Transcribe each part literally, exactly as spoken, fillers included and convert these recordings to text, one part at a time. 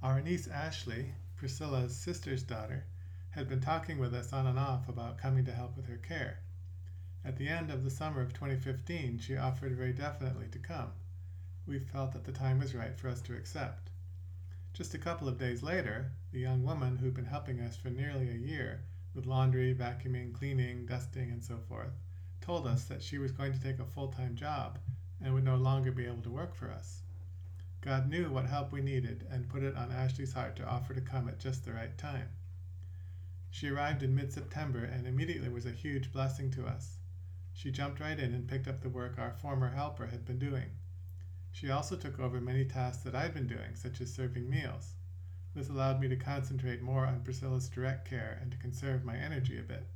Our niece Ashley, Priscilla's sister's daughter, had been talking with us on and off about coming to help with her care. At the end of the summer of twenty fifteen, she offered very definitely to come. We felt that the time was right for us to accept. Just a couple of days later, the young woman who'd been helping us for nearly a year with laundry, vacuuming, cleaning, dusting, and so forth, told us that she was going to take a full-time job and would no longer be able to work for us. God knew what help we needed and put it on Ashley's heart to offer to come at just the right time. She arrived in mid-September and immediately was a huge blessing to us. She jumped right in and picked up the work our former helper had been doing. She also took over many tasks that I'd been doing, such as serving meals. This allowed me to concentrate more on Priscilla's direct care and to conserve my energy a bit.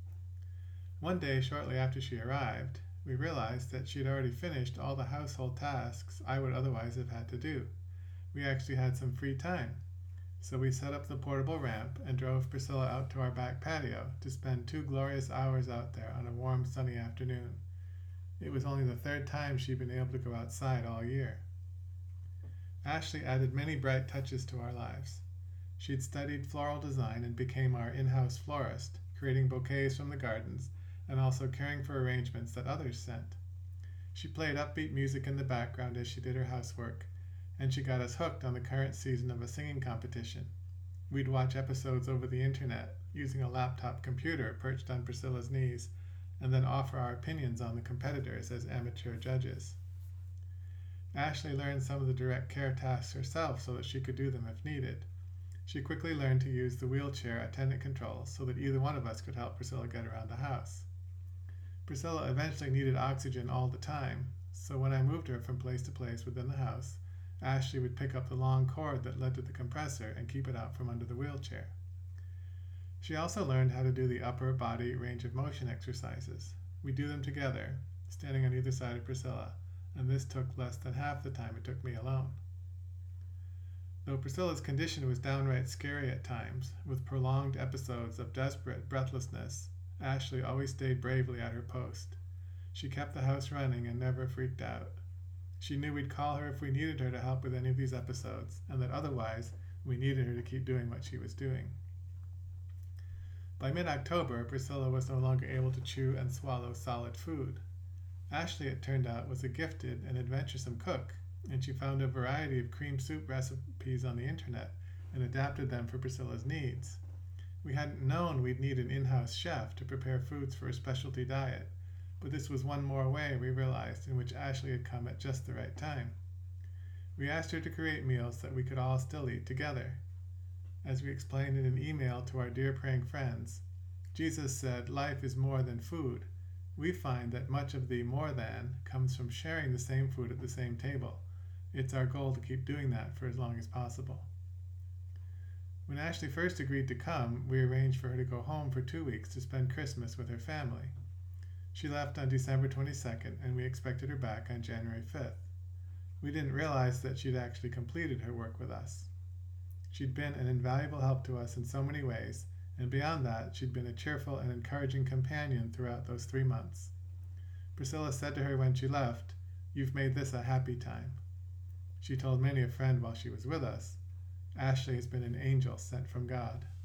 One day, shortly after she arrived, we realized that she had already finished all the household tasks I would otherwise have had to do. We actually had some free time, so we set up the portable ramp and drove Priscilla out to our back patio to spend two glorious hours out there on a warm, sunny afternoon. It was only the third time she'd been able to go outside all year. Ashley added many bright touches to our lives. She'd studied floral design and became our in-house florist, creating bouquets from the gardens and also caring for arrangements that others sent. She played upbeat music in the background as she did her housework, and she got us hooked on the current season of a singing competition. We'd watch episodes over the internet, using a laptop computer perched on Priscilla's knees, and then offer our opinions on the competitors as amateur judges. Ashley learned some of the direct care tasks herself so that she could do them if needed. She quickly learned to use the wheelchair attendant controls so that either one of us could help Priscilla get around the house. Priscilla eventually needed oxygen all the time, so when I moved her from place to place within the house, Ashley would pick up the long cord that led to the compressor and keep it out from under the wheelchair. She also learned how to do the upper body range of motion exercises. We do them together, standing on either side of Priscilla, and this took less than half the time it took me alone. Though Priscilla's condition was downright scary at times, with prolonged episodes of desperate breathlessness, Ashley always stayed bravely at her post. She kept the house running and never freaked out. She knew we'd call her if we needed her to help with any of these episodes, and that otherwise we needed her to keep doing what she was doing. By mid-October, Priscilla was no longer able to chew and swallow solid food. Ashley, it turned out, was a gifted and adventuresome cook, and she found a variety of cream soup recipes on the internet and adapted them for Priscilla's needs. We hadn't known we'd need an in-house chef to prepare foods for a specialty diet, but this was one more way we realized in which Ashley had come at just the right time. We asked her to create meals that we could all still eat together. As we explained in an email to our dear praying friends, Jesus said life is more than food. We find that much of the more than comes from sharing the same food at the same table. It's our goal to keep doing that for as long as possible. When Ashley first agreed to come, we arranged for her to go home for two weeks to spend Christmas with her family. She left on December twenty-second, and we expected her back on January fifth. We didn't realize that she'd actually completed her work with us. She'd been an invaluable help to us in so many ways, and beyond that, she'd been a cheerful and encouraging companion throughout those three months. Priscilla said to her when she left, "You've made this a happy time." She told many a friend while she was with us, "Ashley has been an angel sent from God."